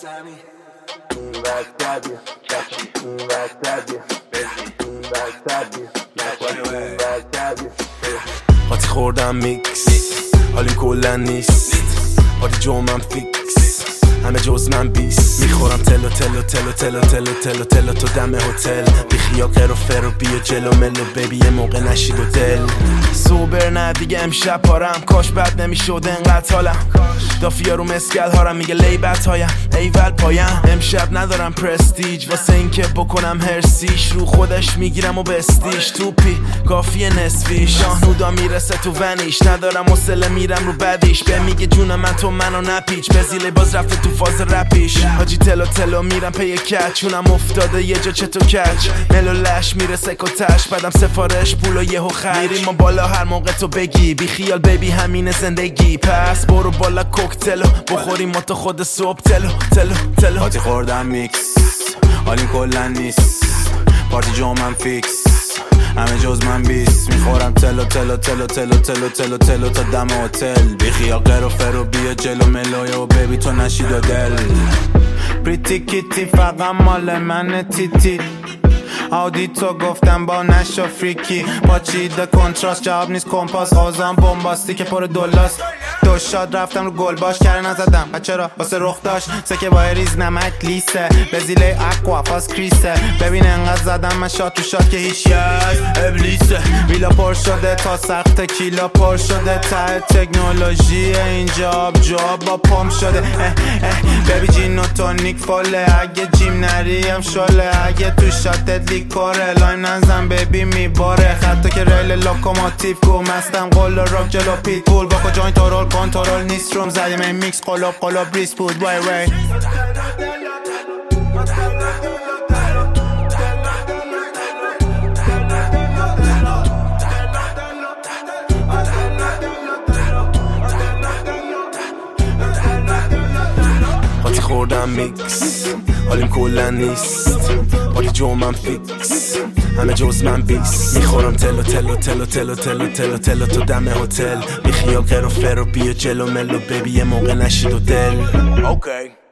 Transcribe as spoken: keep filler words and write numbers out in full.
سمی این وقت بیا این وقت بیا این وقت بیا این وقت بیا قاطی خوردم میکس حالی کلن نیست پارتی جمعم فیکس همه جز من بیست میخورم تلو تلو تلو تلو تلو تلو تلو تو دم هتل بیخیا قر و فر و بیا جلو ملو ببی یه موقع نشید و دل سوبر نه دیگه امشب پارم کاش بد نمیشد انقدر حالم دافیا رو مسکل هارم میگه لیبت هایم ایول پایم امشب ندارم پرستیج واسه این که بکنم هرسیش رو خودش میگیرم و بستیش توپی کافی نصفی شاهنودا میرسه تو ونیش ندارم حوصله میرم رو بدیش به میگه جون من تو منو نپیچ بزیله باز رفته تو فاز رپیش حاجی تلو تلو میرم پی کچ چونم افتاده یه جا چتو کچ ملو لش میرسه کتش بعدم سفارش پول و یهو خرج میریم ما بالا هر موقع تو بگی بی خیال بیبی همین زندگی پس برو بالا کوکتلو بخوریم ما تو خود صبح تلو تلو تلو قاطی خوردم میکس حالیم کلن نیست پارتی جمعم فیکس همه جز من بیست میخورم تلو تلو تلو تلو تلو تلو تلو تا دم هتل بیخیا قر و فر و بیا جلو ملوی و ببی تو نشید و دل پریتی کیتی فقط مال من تیتی آودی تو گفتم با نشا فریکی با چیده کنتراست جواب نیست کمپاس آزم بومباستی که پر دولاست دو شاد رفتم رو گل باش کره نزدم و چرا واسه رخ داشت سکه با ریز نمک لیسه بزیله اقوا فاس کریسه ببین انقدر زدم من شاد تو شاد که هیچ یز ابلیسه ویلا پر شده تا سخت کیلا پر شده ته تکنولوژی اینجا آب جواب با پمپ شده اه اه ببی جین و تونیک فاله اگه جیم نریم شله اگه تو شاتت لیکوره لایم نزن ببی میباره خطا که ریل لوکوموتیو گو مستم قول راک جلو پیت بول با کجاین تورول کنترل نیست روم زدیم این میکس قلوب قلوب ریس بود وای وای قاطی خوردم میکس حالیم کلن نیست پارتی جمعم فیکس همه جز من بیست میخورم تلو تلو تلو تلو تلو تلو تلو تو دم هتل بیخیال قر و فر و بیا جلو ملو ببی یه موقع نشید و دل اوکی